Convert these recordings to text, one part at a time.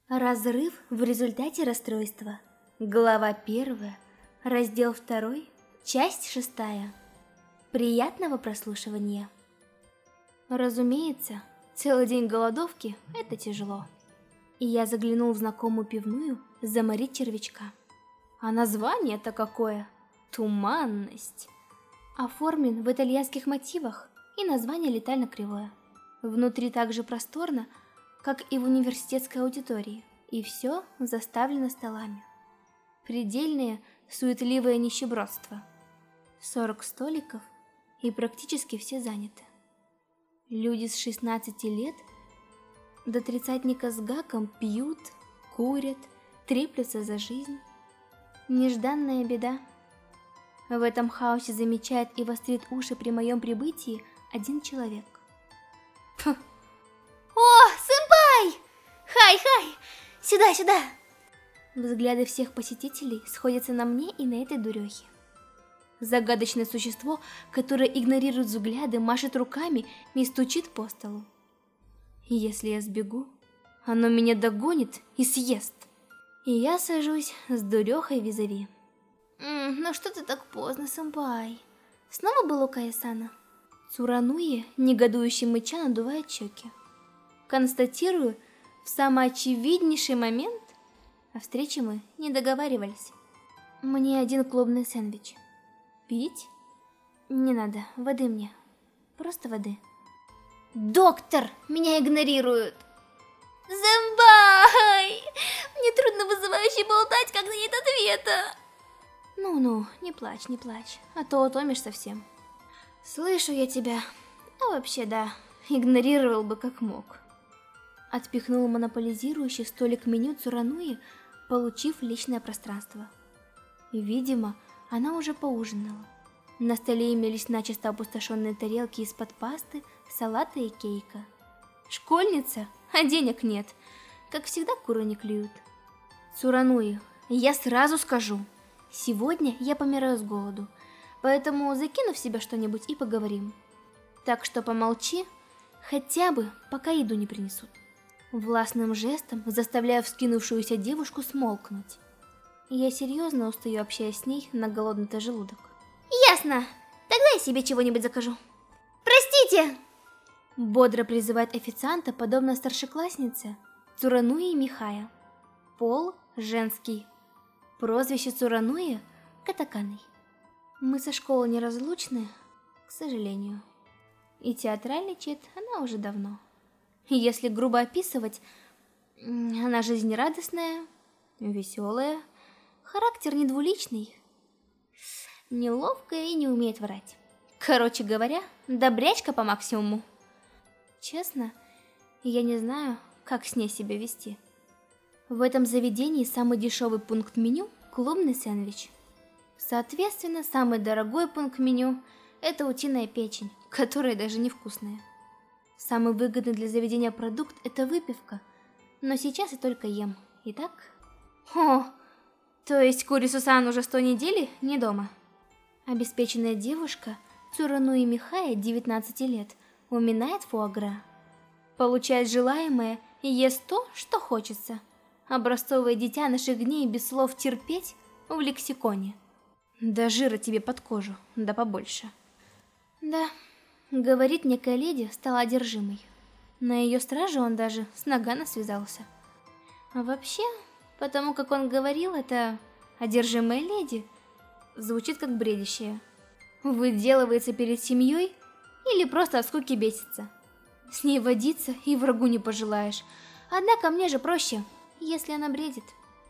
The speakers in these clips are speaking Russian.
Разрыв в результате расстройства. Глава 1, раздел 2, часть 6. Приятного прослушивания. Разумеется, целый день голодовки – это тяжело. И я заглянул в знакомую пивную заморить червячка. А название-то какое? Туманность. Оформлен в итальянских мотивах, и название летально кривое. Внутри так же просторно, как и в университетской аудитории, и все заставлено столами. Предельное, суетливое нищебродство. 40 столиков, и практически все заняты. Люди с 16 лет до тридцатника с гаком пьют, курят, треплются за жизнь. Нежданная беда. В этом хаосе замечает и вострит уши при моем прибытии один человек. О, сэмпай! Хай! Сюда! Взгляды всех посетителей сходятся на мне и на этой дурехе. Загадочное существо, которое игнорирует взгляды, машет руками и стучит по столу. Если я сбегу, оно меня догонит и съест. И я сажусь с дурехой визави. Ну что ты так поздно, сэмпай? Снова был у Кая-сана? Цурануи, негодующий мыча, надувает щеки. Констатирую, в самый очевиднейший момент о встрече мы не договаривались. Мне один клубный сэндвич. Пить? Не надо, воды мне. Просто воды. Доктор, меня игнорируют. Сэмпай! Мне трудно вызывающе болтать, когда нет ответа. Ну, не плачь, а то утомишь совсем. Слышу я тебя. А вообще да, игнорировал бы как мог. Отпихнул монополизирующий столик меню Цурануи, получив личное пространство. Видимо, она уже поужинала. На столе имелись начисто опустошенные тарелки из-под пасты, салата и кейка. Школьница, а денег нет. Как всегда, куры не клюют. Цурануи, я сразу скажу. Сегодня я помираю с голоду, поэтому закину в себя что-нибудь и поговорим. Так что помолчи, хотя бы пока еду не принесут. Властным жестом заставляю вскинувшуюся девушку смолкнуть. Я серьезно устаю, общаясь с ней на голодный-то желудок. Ясно, тогда я себе чего-нибудь закажу. Простите! Бодро призывает официанта, подобно старшекласснице Цурануи Михая. Пол женский. Прозвище Цурануи Катаканой. Мы со школы неразлучны, к сожалению. И театральничает она уже давно. Если грубо описывать, она жизнерадостная, веселая, характер недвуличный, неловкая и не умеет врать. Короче говоря, добрячка по максимуму. Честно, я не знаю, как с ней себя вести. В этом заведении самый дешевый пункт меню – клубный сэндвич. Соответственно, самый дорогой пункт меню – это утиная печень, которая даже невкусная. Самый выгодный для заведения продукт – это выпивка, но сейчас я только ем. Итак? О, то есть Курису-сан уже 100 недель не дома? Обеспеченная девушка Цурануи Михая, 19 лет, уминает фуагра. Получает желаемое и ест то, что хочется. Образцовое дитя наших дней без слов терпеть в лексиконе. Да жира тебе под кожу, да побольше. Да, говорит, некая леди стала одержимой. На ее страже он даже с Нагано связался. А вообще, потому как он говорил, это одержимая леди звучит как бредящее. Выделывается перед семьей или просто от скуки бесится. С ней водиться и врагу не пожелаешь. Однако мне же проще, если она бредит.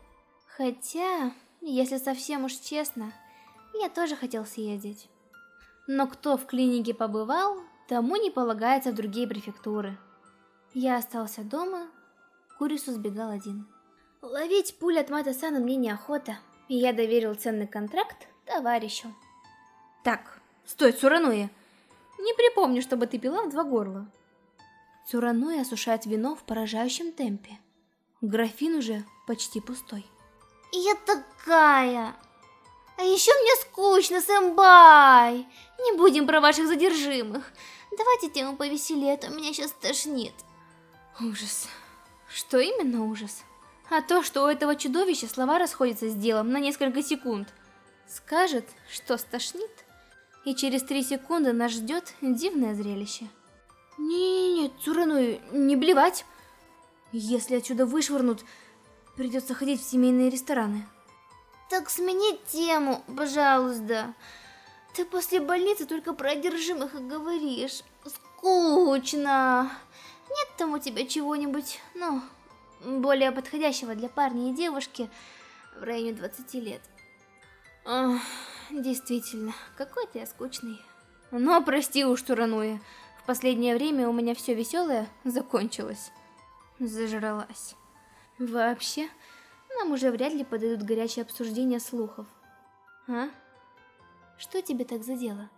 Хотя, если совсем уж честно, я тоже хотел съездить. Но кто в клинике побывал, тому не полагается в другие префектуры. Я остался дома, Курису сбегал один. Ловить пуль от Мата-сана мне неохота, и я доверил ценный контракт товарищу. Так, стой, Цурануи. Не припомню, чтобы ты пила в 2 горла. Цурануи осушает вино в поражающем темпе. Графин уже почти пустой. Я такая... А еще мне скучно, сэмпай. Не будем про ваших задержимых. Давайте тему повеселее, а то меня сейчас тошнит. Ужас. Что именно ужас? А то, что у этого чудовища слова расходятся с делом на несколько секунд. Скажет, что стошнит, и через 3 секунды нас ждет дивное зрелище. Не, Цурануи, не блевать. Если отсюда вышвырнут, придется ходить в семейные рестораны. Так смени тему, пожалуйста. Ты после больницы только про одержимых и говоришь. Скучно. Нет там у тебя чего-нибудь, ну, более подходящего для парня и девушки в районе 20 лет? Ах, действительно, какой-то я скучный. Но прости уж, Цурануи, в последнее время у меня все веселое закончилось. Зажралась. Вообще, нам уже вряд ли подойдут горячие обсуждения слухов. А? Что тебе так задело?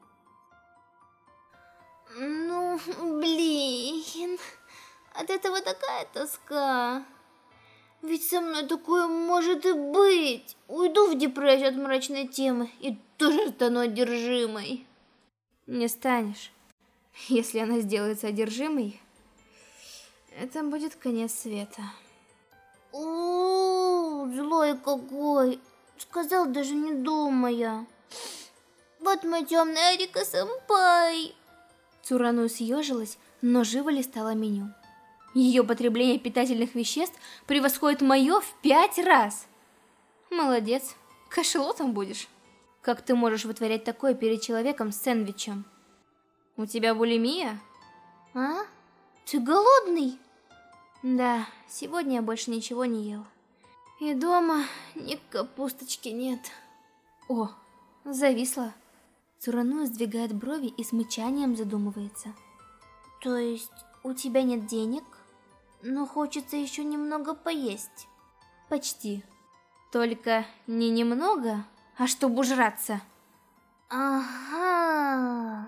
Ну, блин, от этого такая тоска. Ведь со мной такое может и быть. Уйду в депрессию от мрачной темы и тоже стану одержимой. Не станешь. Если она сделается одержимой, это будет конец света. О, злой какой. Сказал, даже не думая. Вот мой темный Арика-сэмпай. Цурануи съежилась, но живо листала меню. Ее потребление питательных веществ превосходит мое в 5 раз. Молодец, кашелотом будешь. Как ты можешь вытворять такое перед человеком с сэндвичем? У тебя булимия? А? Ты голодный? Да, сегодня я больше ничего не ел. И дома ни капусточки нет. О, зависла. Цурануи сдвигает брови и с мычанием задумывается. То есть у тебя нет денег, но хочется еще немного поесть? Почти. Только не немного, а чтобы ужраться. Ага.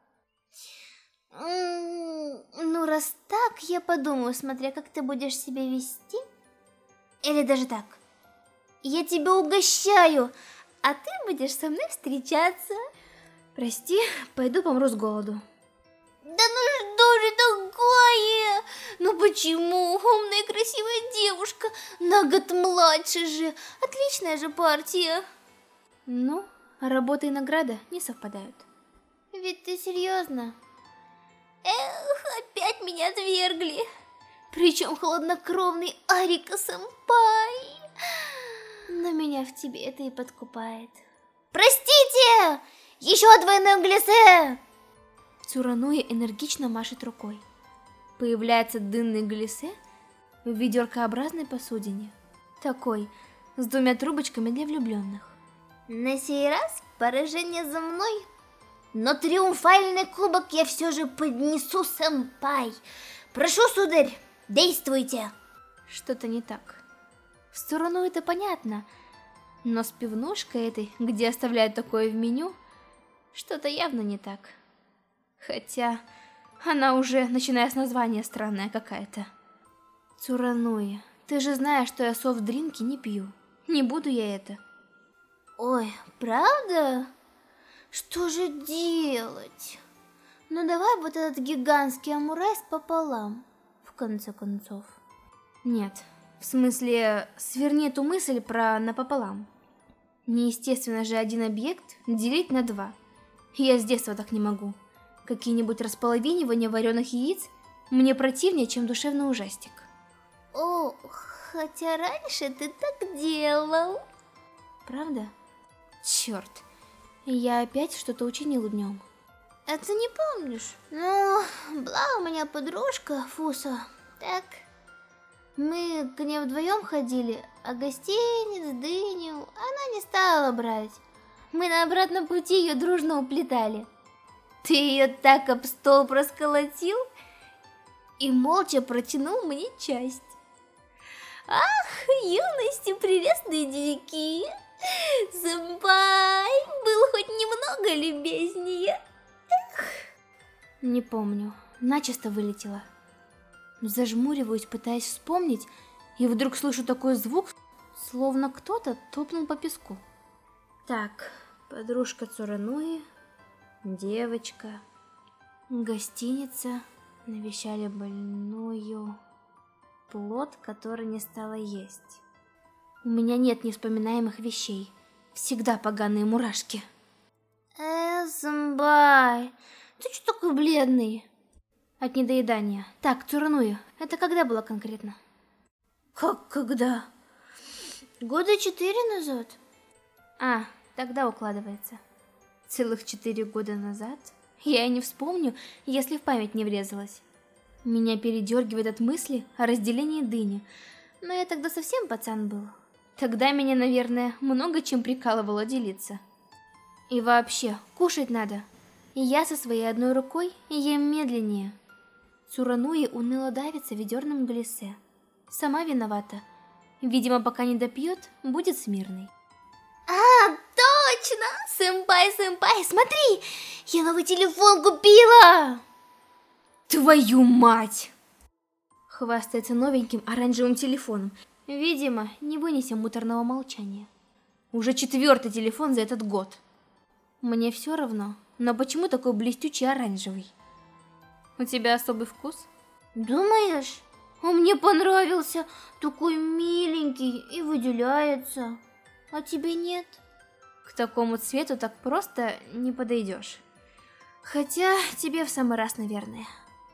Ну, раз так, я подумаю, смотря как ты будешь себя вести. Или даже так. Я тебя угощаю, а ты будешь со мной встречаться. Прости, пойду помру с голоду. Да ну что же такое? Ну почему? Умная красивая девушка, на год младше же. Отличная же партия. Ну, работа и награда не совпадают. Ведь ты серьезно? Эх, опять меня отвергли. Причем хладнокровный Арика-сэмпай. Но меня в тебе это и подкупает. Простите! Еще двойное глиссе! Цурануи энергично машет рукой. Появляется дынный глиссе в ведеркообразной посудине. Такой, с 2 трубочками для влюбленных. На сей раз поражение за мной. Но триумфальный кубок я все же поднесу, сэмпай. Прошу, сударь, действуйте. Что-то не так. В сторону это понятно, но с пивнушкой этой, где оставляют такое в меню, что-то явно не так. Хотя она уже, начиная с названия, странная какая-то. Цурануи, ты же знаешь, что я софт-дринки не пью. Не буду я это. Ой, правда? Что же делать? Ну давай вот этот гигантский омурайс пополам, в конце концов. Нет, в смысле, сверни эту мысль про напополам. Неестественно же один объект делить на 2. Я с детства так не могу. Какие-нибудь располовинивания вареных яиц мне противнее, чем душевный ужастик. О, хотя раньше ты так делал. Правда? Черт, я опять что-то учинил днем. А ты не помнишь? Ну, была у меня подружка Фуса. Так, мы к ней вдвоем ходили, а гостиниц, дыню она не стала брать. Мы на обратном пути ее дружно уплетали. Ты ее так об стол просколотил и молча протянул мне часть. Ах, юности прелестные дикие. Сэмпай был хоть немного любезнее. Эх. Не помню, начисто вылетело. Зажмуриваюсь, пытаясь вспомнить, и вдруг слышу такой звук, словно кто-то топнул по песку. Так, подружка Цурануи, девочка, гостиница, навещали больную. плод, который не стала есть. У меня нет невспоминаемых вещей. Всегда поганые мурашки. Сэмпай, ты что такой бледный? От недоедания. Так, Цурануя, это когда было конкретно? Как когда? Года 4 назад. А, тогда укладывается. Целых 4 года назад? Я и не вспомню, если в память не врезалась. Меня передергивает от мысли о разделении дыни. Но я тогда совсем пацан был. Тогда меня, наверное, много чем прикалывало делиться. И вообще, кушать надо. И я со своей одной рукой ем медленнее. Цурануи уныло давится в ведерном глиссе. Сама виновата. Видимо, пока не допьет, будет смирной. А, точно! Сэмпай, смотри! Я новый телефон купила! Твою мать! Хвастается новеньким оранжевым телефоном. Видимо, не вынесем муторного молчания. Уже 4-й телефон за этот год. Мне все равно, но почему такой блестючий оранжевый? У тебя особый вкус? Думаешь? А мне понравился. Такой миленький и выделяется. А тебе нет? К такому цвету так просто не подойдешь. Хотя тебе в самый раз, наверное.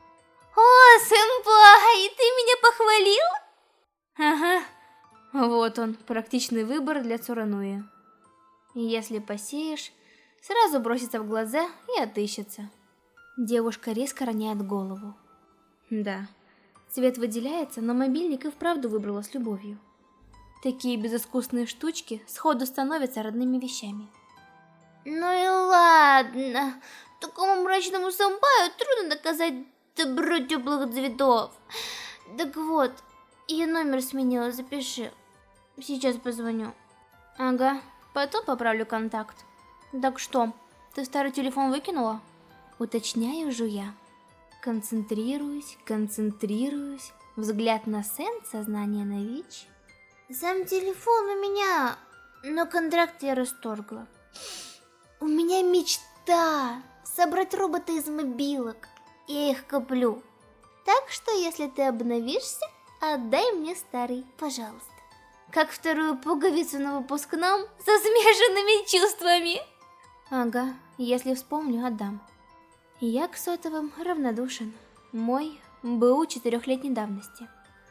О, сэмпай, ты меня похвалил? Ага, вот он, практичный выбор для Цурануи. Если посеешь, сразу бросится в глаза и отыщется. Девушка резко роняет голову. Да, цвет выделяется, но мобильник и вправду выбрала с любовью. Такие безыскусные штучки сходу становятся родными вещами. Ну и ладно, такому мрачному сэмпаю трудно доказать добро теплых цветов. Так вот, я номер сменила, запиши. Сейчас позвоню. Ага, потом поправлю контакт. Так что, ты старый телефон выкинула? Уточняю, жуя. Концентрируюсь, взгляд на Сен, сознание на ВИЧ. Сам телефон у меня, но контракт я расторгла. У меня мечта собрать робота из мобилок. Я их куплю. Так что, если ты обновишься, отдай мне старый, пожалуйста. Как вторую пуговицу на выпускном со смешанными чувствами. Ага, если вспомню, отдам. Я к сотовым равнодушен. Мой БУ 4-летней давности.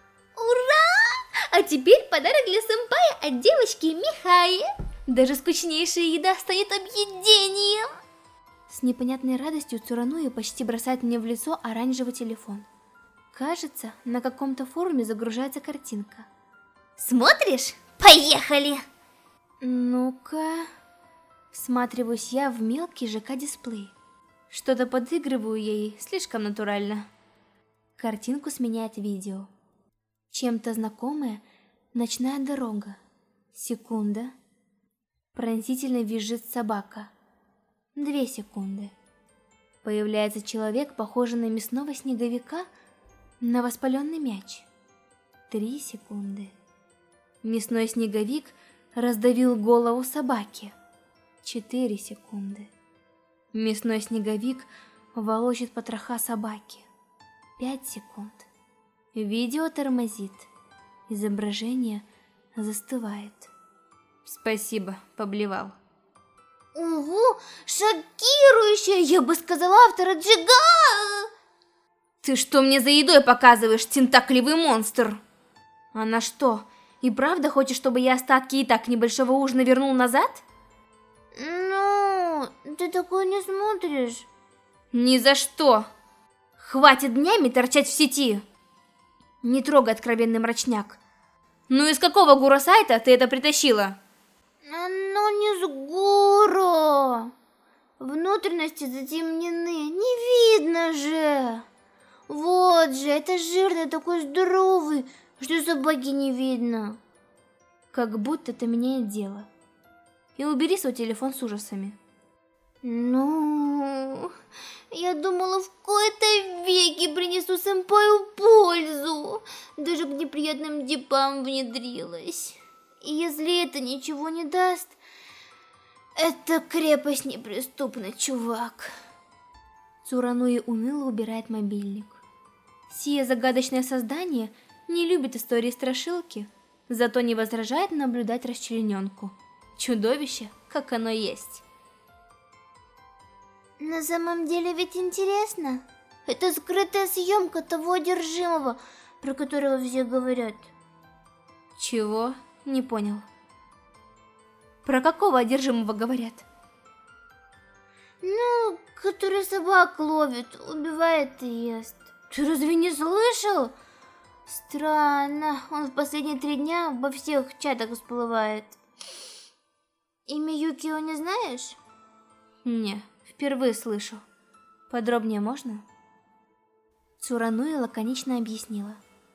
Ура! А теперь подарок для сэмпая от девочки Михаи. Даже скучнейшая еда станет объедением. С непонятной радостью Цурануи почти бросает мне в лицо оранжевый телефон. Кажется, на каком-то форуме загружается картинка. Смотришь? Поехали! Ну-ка... Всматриваюсь я в мелкий ЖК-дисплей. Что-то подыгрываю ей слишком натурально. Картинку сменяет видео. Чем-то знакомая ночная дорога. Секунда. Пронзительно визжит собака. 2 секунды. Появляется человек, похожий на мясного снеговика, на воспаленный мяч. 3 секунды. Мясной снеговик раздавил голову собаки. 4 секунды. Мясной снеговик волочит потроха собаки. 5 секунд. Видео тормозит. Изображение застывает. Спасибо, поблевал. Ого, шокирующая, я бы сказала, автора Джига! Ты что мне за едой показываешь, тентакливый монстр? Она что, и правда хочет, чтобы я остатки и так небольшого ужина вернул назад? Ну, ты такое не смотришь. Ни за что. Хватит днями торчать в сети. Не трогай откровенный мрачняк. Ну из какого гуро-сайта ты это притащила? Оно не с гуру. Внутренности затемнены, не видно же. Вот же, это жирный такой здоровый, что собаки не видно. Как будто это меняет дело. И убери свой телефон с ужасами. Ну, я думала, в кои-то веки принесу сэмпаю пользу. Даже к неприятным дипам внедрилась. И если это ничего не даст, эта крепость неприступна, чувак. Цурануи уныло убирает мобильник. Сие загадочное создание Не любит истории страшилки, зато не возражает наблюдать расчлененку. Чудовище, как оно есть. На самом деле ведь интересно. Это скрытая съемка того одержимого, про которого все говорят. Чего? Не понял. Про какого одержимого говорят? Ну, который собак ловит, убивает и ест. Ты разве не слышал? Странно, он в последние 3 дня во всех чатах всплывает. Имя Юкио не знаешь? Не, впервые слышу. Подробнее можно? Цурануи лаконично объяснила.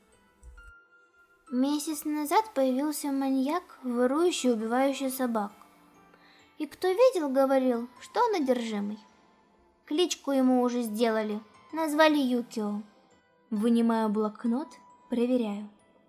Месяц назад появился маньяк, ворующий и убивающий собак. И кто видел, говорил, что он одержимый. Кличку ему уже сделали, назвали Юкио. Вынимаю блокнот, проверяю.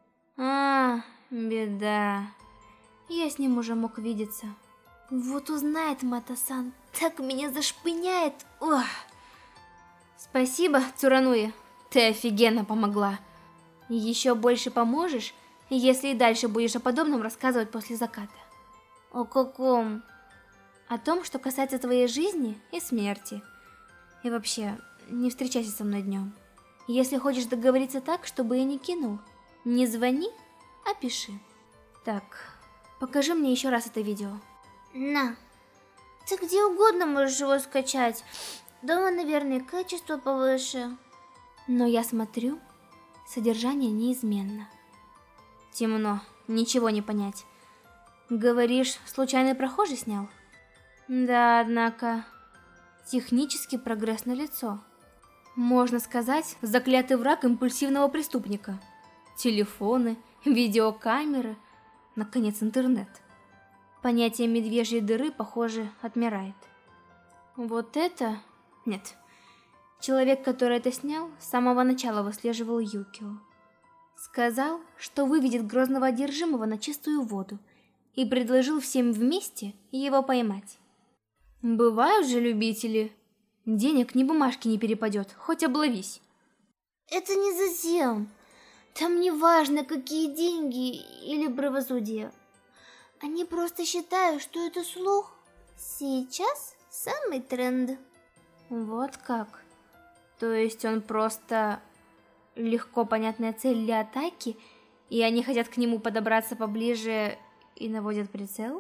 Беда. Я с ним уже мог видеться. Вот узнает Мата-сан, так меня зашпыняет. Ох. Спасибо, Цурануи, ты офигенно помогла. Еще больше поможешь, если и дальше будешь о подобном рассказывать после заката. О каком? О том, что касается твоей жизни и смерти. И вообще, не встречайся со мной днем. Если хочешь договориться так, чтобы я не кинул, не звони, а пиши. Так, покажи мне еще раз это видео. На. Ты где угодно можешь его скачать. Дома, наверное, качество повыше. Но я смотрю, содержание неизменно. Темно, ничего не понять. Говоришь, случайный прохожий снял? Да, однако, технический прогресс налицо. Можно сказать, заклятый враг импульсивного преступника. Телефоны, видеокамеры, наконец интернет. Понятие медвежьей дыры, похоже, отмирает. Вот это... Нет. Человек, который это снял, с самого начала выслеживал Юкио. Сказал, что выведет грозного одержимого на чистую воду и предложил всем вместе его поймать. Бывают же любители. Денег ни бумажки не перепадет, хоть обловись. Это не затем. Там не важно, какие деньги или правосудие. Они просто считают, что это слух. Сейчас самый тренд. Вот как. То есть он просто легко понятная цель для атаки, и они хотят к нему подобраться поближе и наводят прицел?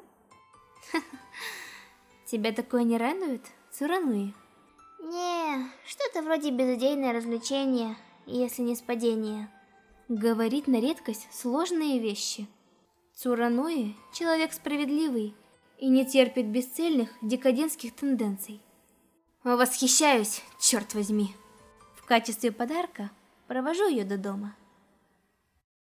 Тебя такое не радует, Цурануи? Не, что-то вроде безыдейное развлечение, если не спадение. Говорит на редкость сложные вещи. Цурануи – человек справедливый и не терпит бесцельных декадентских тенденций. Восхищаюсь, черт возьми. В качестве подарка провожу ее до дома.